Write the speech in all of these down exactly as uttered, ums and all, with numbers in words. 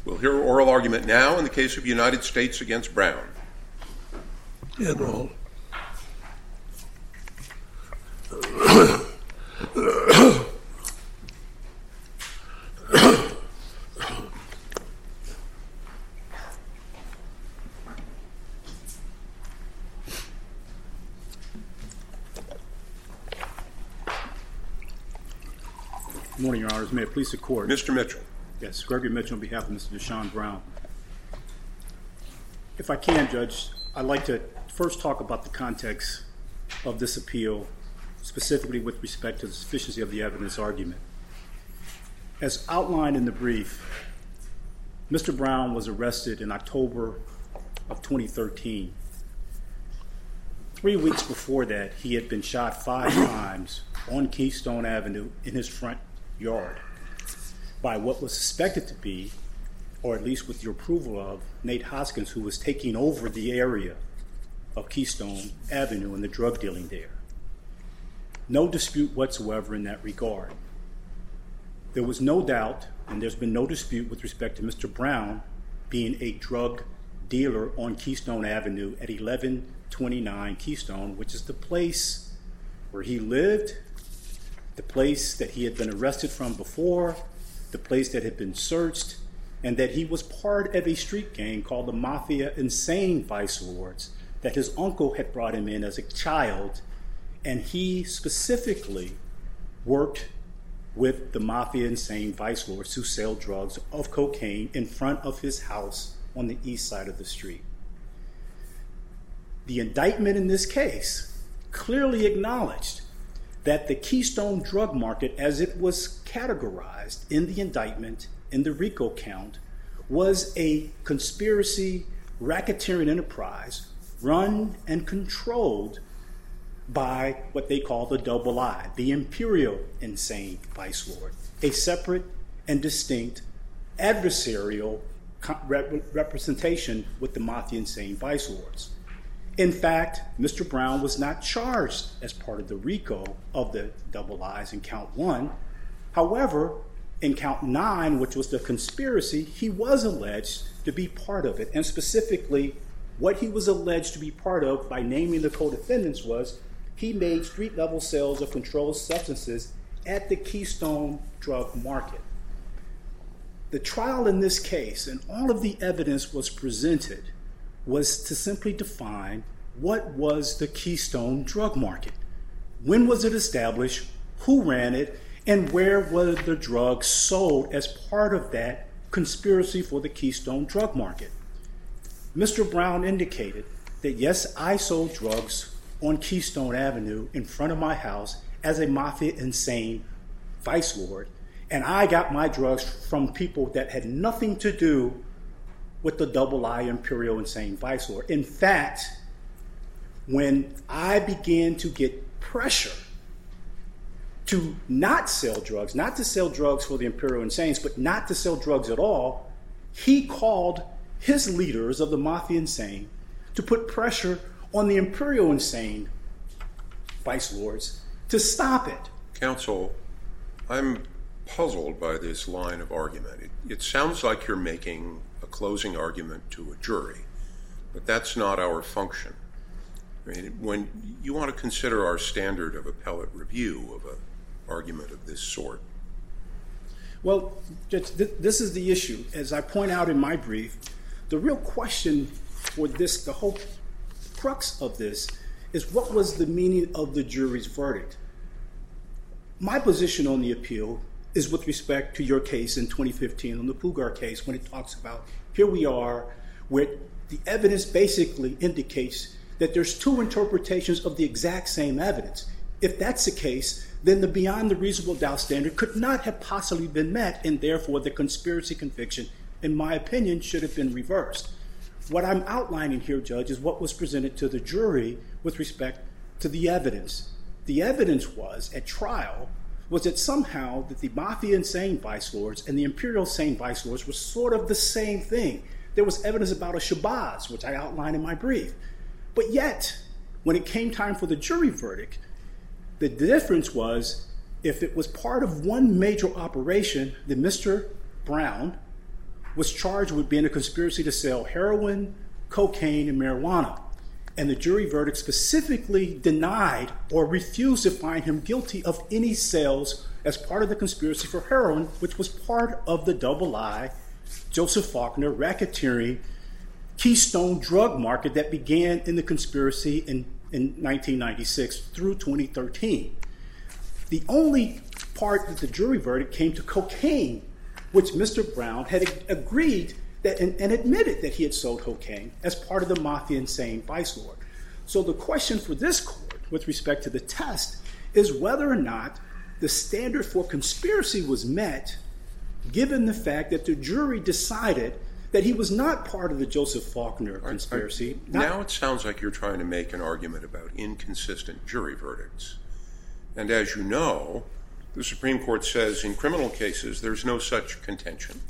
We'll hear oral argument now in the case of United States against Brown. And all. Good morning, Your Honors. May it please the Court. Mister Mitchell. Yes, Gregory Mitchell on behalf of Mister Deshaun Brown. If I can, Judge, I'd like to first talk about the context of this appeal, specifically with respect to the sufficiency of the evidence argument. As outlined in the brief, Mister Brown was arrested in October of twenty thirteen. Three weeks before that, he had been shot five times on Keystone Avenue in his front yard by what was suspected to be, or at least with the approval of, Nate Hoskins, who was taking over the area of Keystone Avenue and the drug dealing there. No dispute whatsoever in that regard. There was no doubt, and there's been no dispute with respect to Mister Brown being a drug dealer on Keystone Avenue at eleven twenty-nine Keystone, which is the place where he lived, the place that he had been arrested from before, the place that had been searched, and that he was part of a street gang called the Mafia Insane Vice Lords that his uncle had brought him in as a child, and he specifically worked with the Mafia Insane Vice Lords who sell drugs of cocaine in front of his house on the east side of the street. The indictment in this case clearly acknowledged that the Keystone drug market, as it was categorized in the indictment, in the RICO count, was a conspiracy racketeering enterprise run and controlled by what they call the Double I, the Imperial Insane Vice Lord, a separate and distinct adversarial rep- representation with the Mafia Insane Vice Lords. In fact, Mister Brown was not charged as part of the RICO of the Double I's in count one. However, in count nine, which was the conspiracy, he was alleged to be part of it. And specifically, what he was alleged to be part of by naming the co-defendants was he made street-level sales of controlled substances at the Keystone drug market. The trial in this case, and all of the evidence was presented, was to simply define what was the Keystone drug market. When was it established? Who ran it? And where were the drugs sold as part of that conspiracy for the Keystone drug market? Mister Brown indicated that, yes, I sold drugs on Keystone Avenue in front of my house as a Mafia Insane Vice Lord, and I got my drugs from people that had nothing to do with the Double I Imperial Insane Vice Lord. In fact, when I began to get pressure to not sell drugs, not to sell drugs for the Imperial Insanes, but not to sell drugs at all, he called his leaders of the Mafia Insane to put pressure on the Imperial Insane Vice Lords to stop it. Counsel, I'm puzzled by this line of argument. It, it sounds like you're making a closing argument to a jury, but that's not our function. I mean, when you want to consider our standard of appellate review of an argument of this sort. Well, Judge, th- this is the issue. As I point out in my brief, the real question for this, the whole crux of this, is what was the meaning of the jury's verdict? My position on the appeal is with respect to your case in twenty fifteen, on the Pugar case, when it talks about, here we are, where the evidence basically indicates that there's two interpretations of the exact same evidence. If that's the case, then the beyond the reasonable doubt standard could not have possibly been met, and therefore the conspiracy conviction, in my opinion, should have been reversed. What I'm outlining here, Judge, is what was presented to the jury with respect to the evidence. The evidence was, at trial, was that somehow that the Mafia Insane Vice Lords and the Imperial Insane Vice Lords were sort of the same thing. There was evidence about a Shabazz, which I outlined in my brief. But yet, when it came time for the jury verdict, the difference was, if it was part of one major operation, then Mister Brown was charged with being a conspiracy to sell heroin, cocaine, and marijuana. And the jury verdict specifically denied or refused to find him guilty of any sales as part of the conspiracy for heroin, which was part of the double I, Joseph Faulkner racketeering Keystone drug market that began in the conspiracy in, in nineteen ninety-six through twenty thirteen. The only part that the jury verdict came to cocaine, which Mister Brown had agreed that and, and admitted that he had sold cocaine as part of the mafia insane vice lord. So the question for this court with respect to the test is whether or not the standard for conspiracy was met, given the fact that the jury decided that he was not part of the Joseph Faulkner conspiracy. I, I, now it sounds like you're trying to make an argument about inconsistent jury verdicts. And as you know, the Supreme Court says in criminal cases there's no such contention.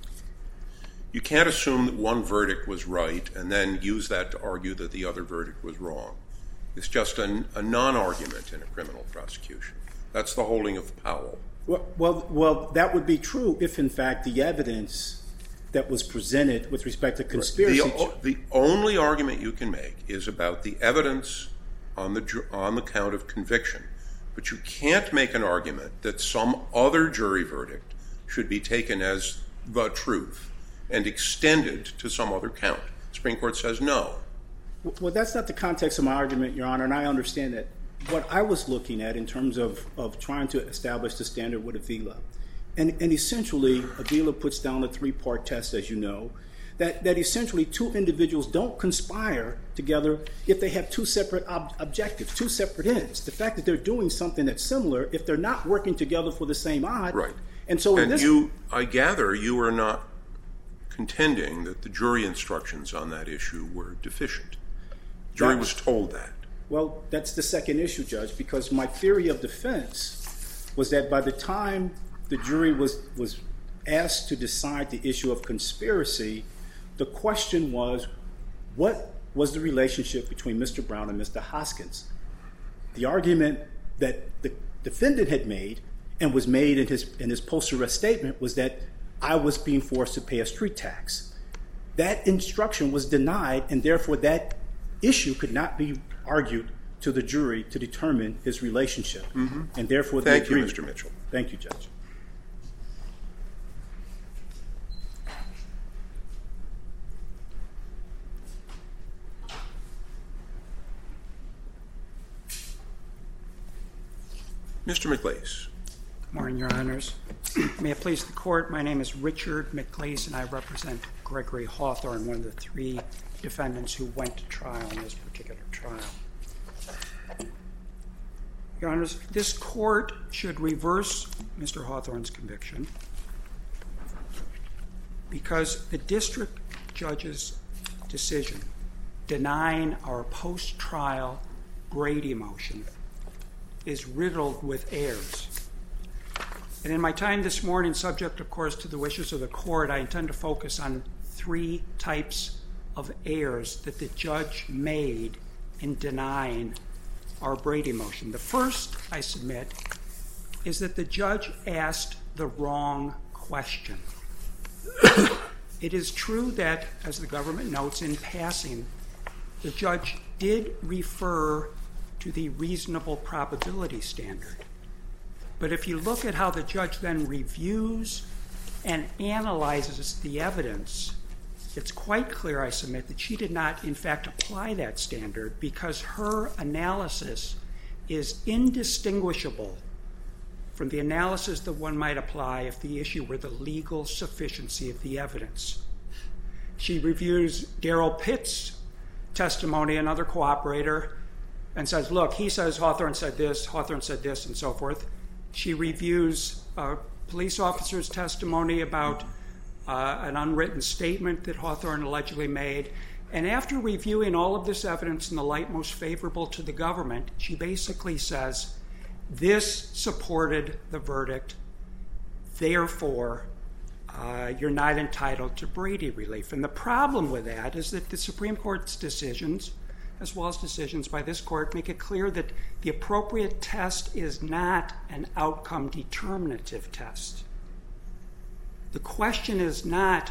You can't assume that one verdict was right and then use that to argue that the other verdict was wrong. It's just an, a non-argument in a criminal prosecution. That's the holding of Powell. Well, well, well, that would be true if, in fact, the evidence that was presented with respect to conspiracy... The, the only argument you can make is about the evidence on the, on the count of conviction. But you can't make an argument that some other jury verdict should be taken as the truth and extended to some other count. The Supreme Court says no. Well, that's not the context of my argument, Your Honor, and I understand that. What I was looking at in terms of, of trying to establish the standard with Avila, and, and essentially Avila puts down a three-part test, as you know, that, that essentially two individuals don't conspire together if they have two separate ob- objectives, two separate ends. The fact that they're doing something that's similar, if they're not working together for the same odd. Right. And so in and this... you, I gather you are not contending that the jury instructions on that issue were deficient. The jury was told that. Well, that's the second issue, Judge, because my theory of defense was that by the time the jury was, was asked to decide the issue of conspiracy, the question was, what was the relationship between Mister Brown and Mister Hoskins? The argument that the defendant had made and was made in his, in his post-arrest statement was that I was being forced to pay a street tax. That instruction was denied, and therefore that issue could not be argued to the jury to determine his relationship. Mm-hmm. And therefore, thank the you, Mister Mitchell. Thank you, Judge. Mister McLeese. Good morning, Your Honors. May it please the Court, my name is Richard McLeese, and I represent Gregory Hawthorne, one of the three defendants who went to trial in this particular trial. Your Honors, this Court should reverse Mister Hawthorne's conviction because the district judge's decision denying our post-trial Brady motion is riddled with errors. And in my time this morning, subject, of course, to the wishes of the Court, I intend to focus on three types of errors that the judge made in denying our Brady motion. The first, I submit, is that the judge asked the wrong question. It is true that, as the government notes in passing, the judge did refer to the reasonable probability standard. But if you look at how the judge then reviews and analyzes the evidence, it's quite clear, I submit, that she did not, in fact, apply that standard because her analysis is indistinguishable from the analysis that one might apply if the issue were the legal sufficiency of the evidence. She reviews Darrell Pitt's testimony, another cooperator, and says, look, he says Hawthorne said this, Hawthorne said this, and so forth. She reviews a police officer's testimony about uh, an unwritten statement that Hawthorne allegedly made. And after reviewing all of this evidence in the light most favorable to the government, she basically says, this supported the verdict, therefore, uh, you're not entitled to Brady relief. And the problem with that is that the Supreme Court's decisions, as well as decisions by this Court, make it clear that the appropriate test is not an outcome determinative test. The question is not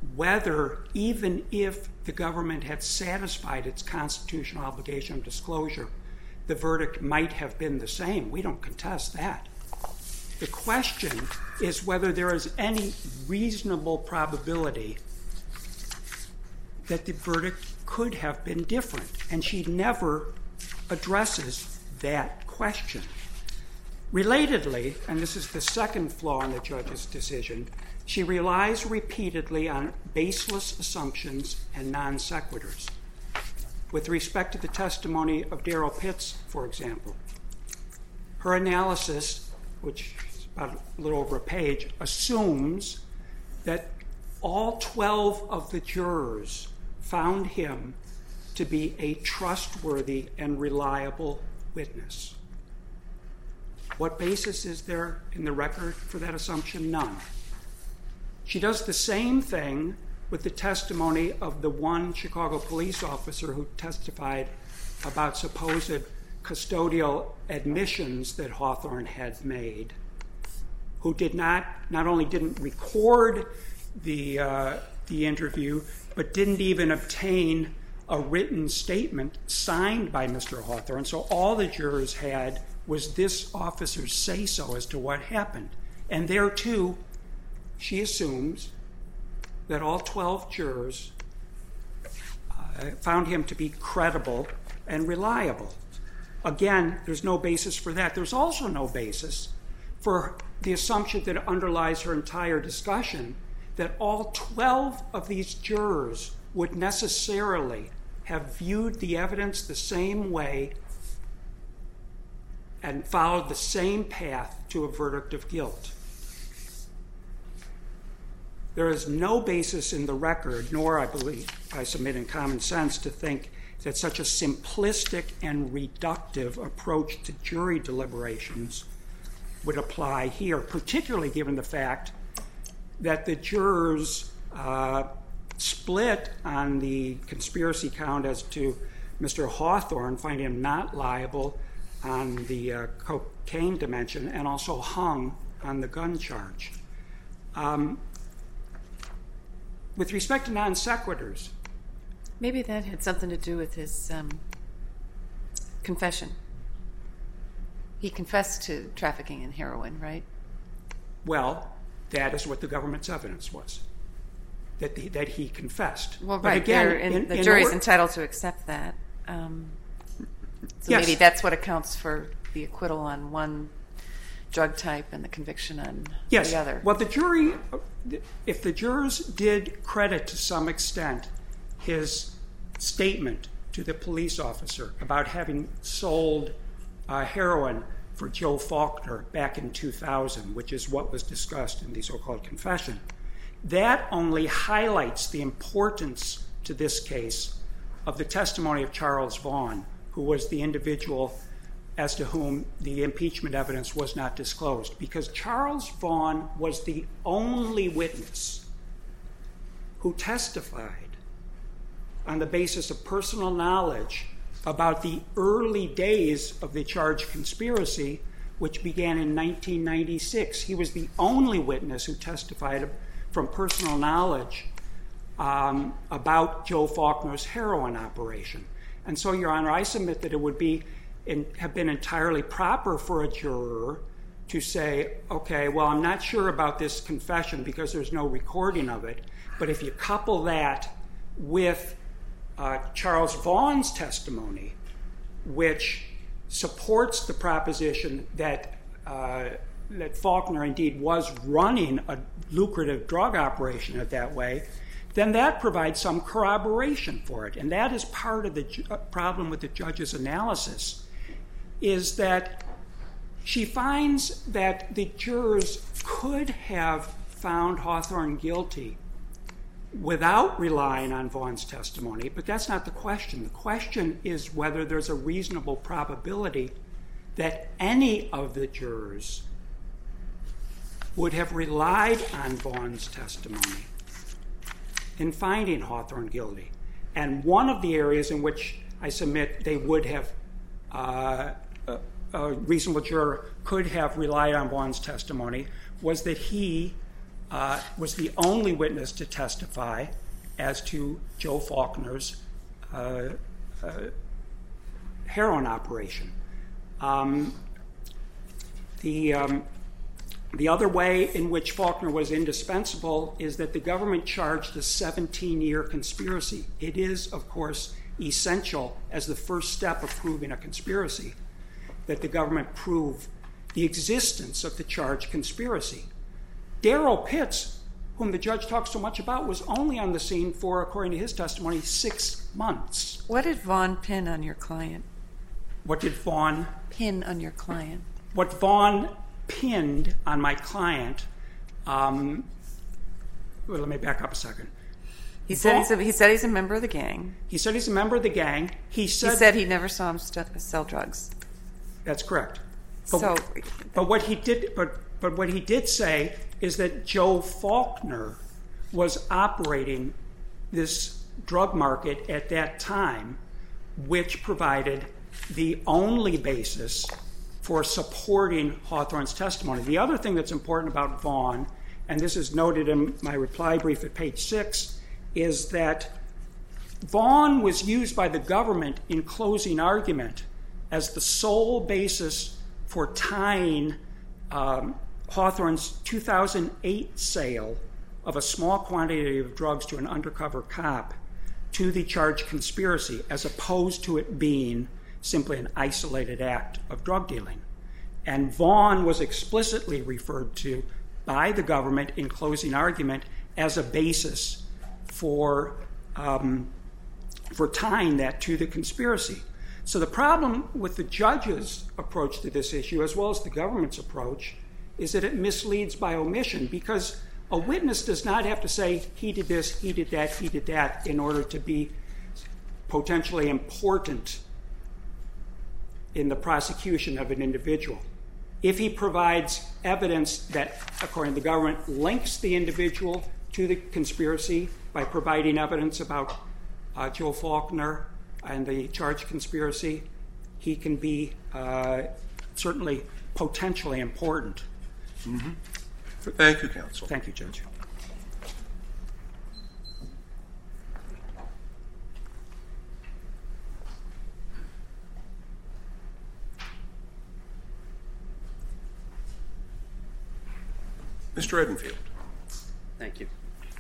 whether, even if the government had satisfied its constitutional obligation of disclosure, the verdict might have been the same. We don't contest that. The question is whether there is any reasonable probability that the verdict could have been different, and she never addresses that question. Relatedly, and this is the second flaw in the judge's decision, she relies repeatedly on baseless assumptions and non sequiturs. With respect to the testimony of Darrell Pitts, for example, her analysis, which is about a little over a page, assumes that all twelve of the jurors found him to be a trustworthy and reliable witness. What basis is there in the record for that assumption? None. She does the same thing with the testimony of the one Chicago police officer who testified about supposed custodial admissions that Hawthorne had made, who did not, not only didn't record the, uh, the interview, but didn't even obtain a written statement signed by Mister Hawthorne. So all the jurors had was this officer's say-so as to what happened. And there, too, she assumes that all twelve jurors uh, found him to be credible and reliable. Again, there's no basis for that. There's also no basis for the assumption that underlies her entire discussion, that all twelve of these jurors would necessarily have viewed the evidence the same way and followed the same path to a verdict of guilt. There is no basis in the record, nor, I believe, I submit in common sense, to think that such a simplistic and reductive approach to jury deliberations would apply here, particularly given the fact that the jurors uh, split on the conspiracy count as to Mister Hawthorne, finding him not liable on the uh, cocaine dimension, and also hung on the gun charge. Um, with respect to non sequiturs, maybe that had something to do with his um, confession. He confessed to trafficking in heroin, right? Well, that is what the government's evidence was, that he, that he confessed. Well, but right. Again, in, in, the in jury's or- entitled to accept that. Um, so Yes. maybe that's what accounts for the acquittal on one drug type and the conviction on yes. the other. Well, the jury, if the jurors did credit to some extent his statement to the police officer about having sold uh, heroin for Joe Faulkner back in two thousand, which is what was discussed in the so-called confession, that only highlights the importance to this case of the testimony of Charles Vaughn, who was the individual as to whom the impeachment evidence was not disclosed, because Charles Vaughn was the only witness who testified on the basis of personal knowledge about the early days of the charged conspiracy, which began in nineteen ninety-six. He was the only witness who testified from personal knowledge um, about Joe Faulkner's heroin operation. And so, Your Honor, I submit that it would be in, have been entirely proper for a juror to say, okay, well, I'm not sure about this confession because there's no recording of it, but if you couple that with uh, Charles Vaughn's testimony, which supports the proposition that uh, that Faulkner indeed was running a lucrative drug operation at that way, then that provides some corroboration for it. And that is part of the ju- problem with the judge's analysis, is that she finds that the jurors could have found Hawthorne guilty without relying on Vaughn's testimony, but that's not the question. The question is whether there's a reasonable probability that any of the jurors would have relied on Vaughn's testimony in finding Hawthorne guilty. And one of the areas in which I submit they would have, uh, a, a reasonable juror could have relied on Vaughn's testimony was that he uh, was the only witness to testify as to Joe Faulkner's uh, uh, heroin operation. Um, the, um, the other way in which Faulkner was indispensable is that the government charged a seventeen-year conspiracy. It is, of course, essential as the first step of proving a conspiracy that the government prove the existence of the charged conspiracy. Darrell Pitts, whom the judge talks so much about, was only on the scene for, according to his testimony, six months. What did Vaughn pin on your client? What did Vaughn pin on your client? What Vaughn pinned on my client, um, well, let me back up a second. He said, he's a, he said he's a member of the gang. He said he's a member of the gang. He said he, said he never saw him st- sell drugs. That's correct. But, so, but what he did, but but what he did say is that Joe Faulkner was operating this drug market at that time, which provided the only basis for supporting Hawthorne's testimony. The other thing that's important about Vaughn, and this is noted in my reply brief at page six, is that Vaughn was used by the government in closing argument as the sole basis for tying um, Hawthorne's two thousand eight sale of a small quantity of drugs to an undercover cop to the charged conspiracy, as opposed to it being simply an isolated act of drug dealing. And Vaughn was explicitly referred to by the government in closing argument as a basis for um, for tying that to the conspiracy. So the problem with the judge's approach to this issue, as well as the government's approach, is that it misleads by omission, because a witness does not have to say he did this, he did that, he did that in order to be potentially important in the prosecution of an individual. If he provides evidence that, according to the government, links the individual to the conspiracy by providing evidence about uh, Joe Faulkner and the charged conspiracy, he can be uh, certainly potentially important. Mm-hmm. Thank you, counsel. Thank you, Judge. Mister Edenfield. Thank you.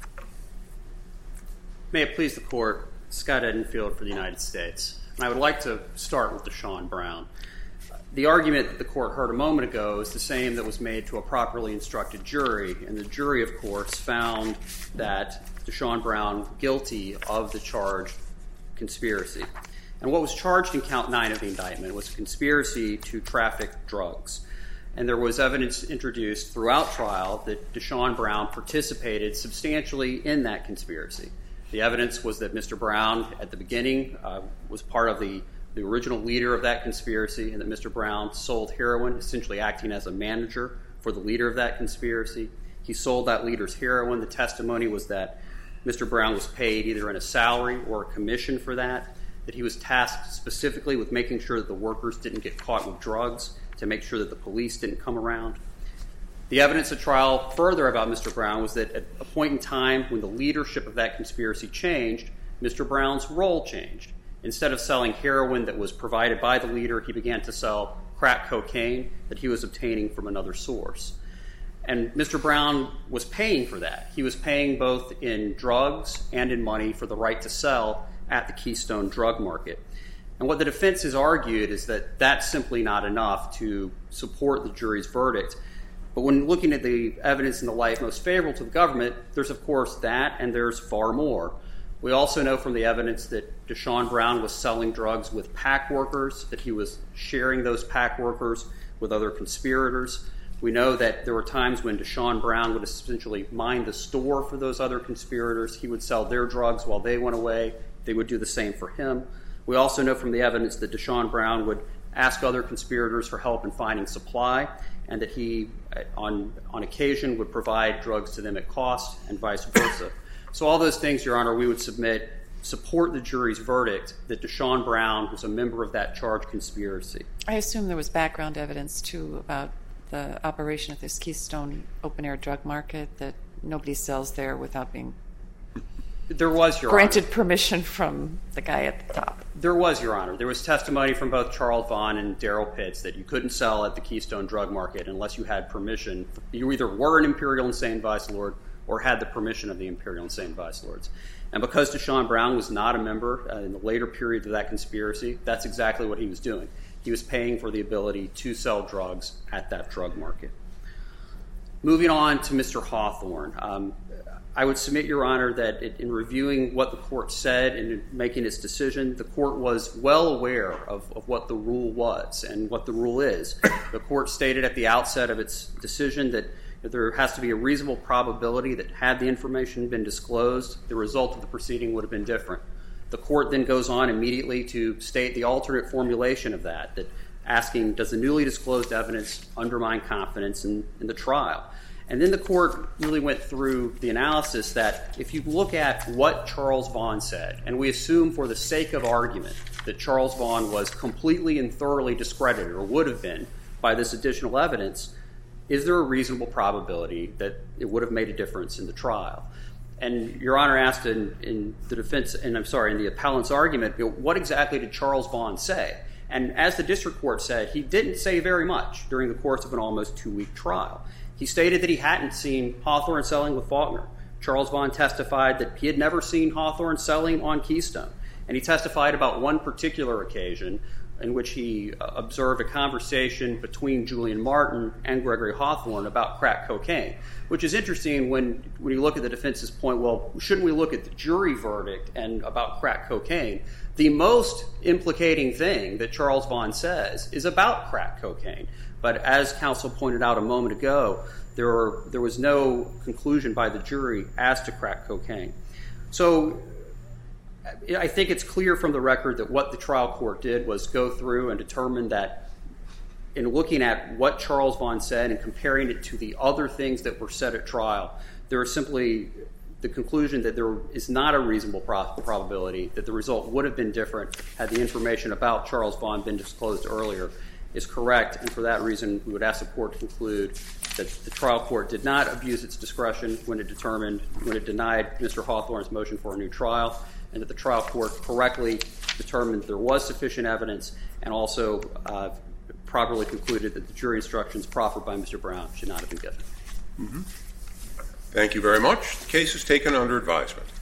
May it please the Court, Scott Edenfield for the United States. And I would like to start with Deshaun Brown. The argument that the Court heard a moment ago is the same that was made to a properly instructed jury, and the jury, of course, found that Deshaun Brown guilty of the charged conspiracy. And what was charged in count nine of the indictment was a conspiracy to traffic drugs. And there was evidence introduced throughout trial that Deshaun Brown participated substantially in that conspiracy. The evidence was that Mister Brown, at the beginning, uh, was part of the, the original leader of that conspiracy, and that Mister Brown sold heroin, essentially acting as a manager for the leader of that conspiracy. He sold that leader's heroin. The testimony was that Mister Brown was paid either in a salary or a commission for that, that he was tasked specifically with making sure that the workers didn't get caught with drugs, to make sure that the police didn't come around. The evidence at trial further about Mister Brown was that at a point in time when the leadership of that conspiracy changed, Mister Brown's role changed. Instead of selling heroin that was provided by the leader, he began to sell crack cocaine that he was obtaining from another source. And Mister Brown was paying for that. He was paying both in drugs and in money for the right to sell at the Keystone drug market. And what the defense has argued is that that's simply not enough to support the jury's verdict. But when looking at the evidence in the light most favorable to the government, there's, of course, that, and there's far more. We also know from the evidence that Deshaun Brown was selling drugs with pack workers, that he was sharing those pack workers with other conspirators. We know that there were times when Deshaun Brown would essentially mind the store for those other conspirators. He would sell their drugs while they went away. They would do the same for him. We also know from the evidence that Deshaun Brown would ask other conspirators for help in finding supply, and that he, on, on occasion, would provide drugs to them at cost, and vice versa. So all those things, Your Honor, we would submit support the jury's verdict that Deshaun Brown was a member of that charged conspiracy. I assume there was background evidence, too, about the operation of this Keystone open-air drug market, that nobody sells there without being There was, Your granted Honor. permission from the guy at the top. There was, Your Honor. There was testimony from both Charles Vaughn and Daryl Pitts that you couldn't sell at the Keystone Drug Market unless you had permission. You either were an Imperial Insane Vice Lord or had the permission of the Imperial Insane Vice Lords. And because Deshaun Brown was not a member uh, in the later period of that conspiracy, that's exactly what he was doing. He was paying for the ability to sell drugs at that drug market. Moving on to Mister Hawthorne, um, I would submit, Your Honor, that it, in reviewing what the court said and in making its decision, the court was well aware of, of what the rule was and what the rule is. The court stated at the outset of its decision that there has to be a reasonable probability that had the information been disclosed, the result of the proceeding would have been different. The court then goes on immediately to state the alternate formulation of that, that asking, does the newly disclosed evidence undermine confidence in, in the trial? And then the court really went through the analysis that if you look at what Charles Vaughn said, and we assume for the sake of argument that Charles Vaughn was completely and thoroughly discredited or would have been by this additional evidence, is there a reasonable probability that it would have made a difference in the trial? And Your Honor asked in, in the defense, and I'm sorry, in the appellant's argument, you know, what exactly did Charles Vaughn say? And as the district court said, he didn't say very much during the course of an almost two-week trial. He stated that he hadn't seen Hawthorne selling with Faulkner. Charles Vaughn testified that he had never seen Hawthorne selling on Keystone. And he testified about one particular occasion in which he uh, observed a conversation between Julian Martin and Gregory Hawthorne about crack cocaine, which is interesting when, when you look at the defense's point, well, shouldn't we look at the jury verdict and about crack cocaine? The most implicating thing that Charles Vaughn says is about crack cocaine. But as counsel pointed out a moment ago, there, were, there was no conclusion by the jury as to crack cocaine. So I think it's clear from the record that what the trial court did was go through and determine that in looking at what Charles Vaughn said and comparing it to the other things that were said at trial, there is simply the conclusion that there is not a reasonable probability that the result would have been different had the information about Charles Vaughn been disclosed earlier is correct. And for that reason, we would ask the court to conclude that the trial court did not abuse its discretion when it determined, when it denied Mister Hawthorne's motion for a new trial, and that the trial court correctly determined that there was sufficient evidence and also uh, properly concluded that the jury instructions proffered by Mister Brown should not have been given. Mm-hmm. Thank you very much. The case is taken under advisement.